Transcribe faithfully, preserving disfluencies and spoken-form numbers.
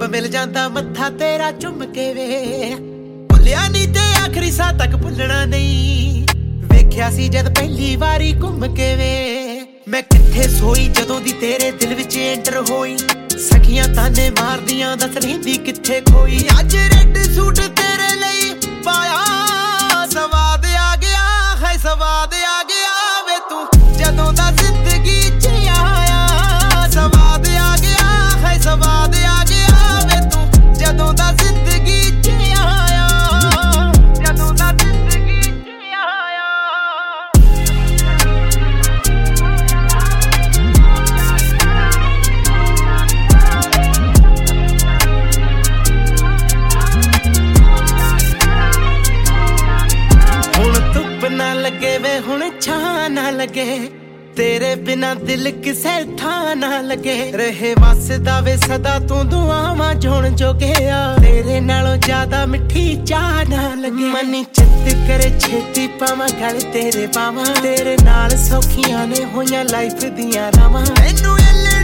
ਮਿਲ ਜਾਂਦਾ ਮੱਥਾ ਤੇਰਾ ਚੁੰਮ ਕੇ ਵੇ ਭੁੱਲਿਆ ਨਹੀਂ ਤੇ ਆਖਰੀ ਸਾਹ ਤੱਕ ਭੁੱਲਣਾ ਨਹੀਂ ਵੇਖਿਆ ਸੀ ਜਦ ਪਹਿਲੀ ਵਾਰੀ ਘੁੰਮ ਕੇ ਵੇ ਮੈਂ ਕਿੱਥੇ ਸੋਈ ਜਦੋਂ ਦੀ ਤੇਰੇ ਦਿਲ ਵਿੱਚ ਐਂਟਰ ਹੋਈ ਸਖੀਆਂ ਤਾਨੇ ਮਾਰਦੀਆਂ ਦੱਸ ਰਹਿੰਦੀ ਕਿੱਥੇ ਖੋਈ ਅੱਜ ਰੈੱਡ ਸੂਟ ਤੇਰੇ ਲਈ ਪਾਇਆ ਸਵਾਦ ਆ ਗਿਆ ਹੈ ਸਵਾਦ ਆ ਗਿਆ ਵੇ ਤੂੰ ਜਦੋਂ ਦਾ ਜ਼ਿੰਦਗੀ ਚ ਆਇਆ ਸਵਾਦ ਆ ਗਿਆ ਹੈ ਸਵਾਦ ਆ ਗਿਆ ਵੇ ਤੂੰ ਜਦੋਂ ਦਾ ਜ਼ਿੰਦਗੀ ਚ ਆਇਆ ਜਦੋਂ ਦਾ ਜ਼ਿੰਦਗੀ ਚ ਆਇਆ ਹੁਣ ਧੁੱਪ ਨਾ ਲੱਗੇ ਵੇ ਹੁਣ ਛਾਂ ਨਾ ਲੱਗੇ ਤੇਰੇ ਬਿਨਾ ਦਿਲ ਕਿਸੇ ਥਾਂ ਨਾ ਲੱਗੇ ਰਹੇ ਵਸਦਾ ਵੇ ਸਦਾ ਤੂੰ ਦੁਆਵਾਂ ਜੋਣ ਜੋਗਿਆ ਤੇਰੇ ਨਾਲੋਂ ਜ਼ਿਆਦਾ ਮਿੱਠੀ ਚਾਹ ਨਾ ਲੱਗੇ ਮਨੀ ਚਿੱਤ ਕਰੇ ਛੇਤੀ ਪਾਵਾਂ ਗਲ ਤੇਰੇ ਪਾਵਾਂ ਤੇਰੇ ਨਾਲ ਸੌਖੀਆਂ ਨੇ ਹੋਈਆਂ ਲਾਈਫ ਦੀਆਂ ਰਾਵਾਂ ਮੈਨੂੰ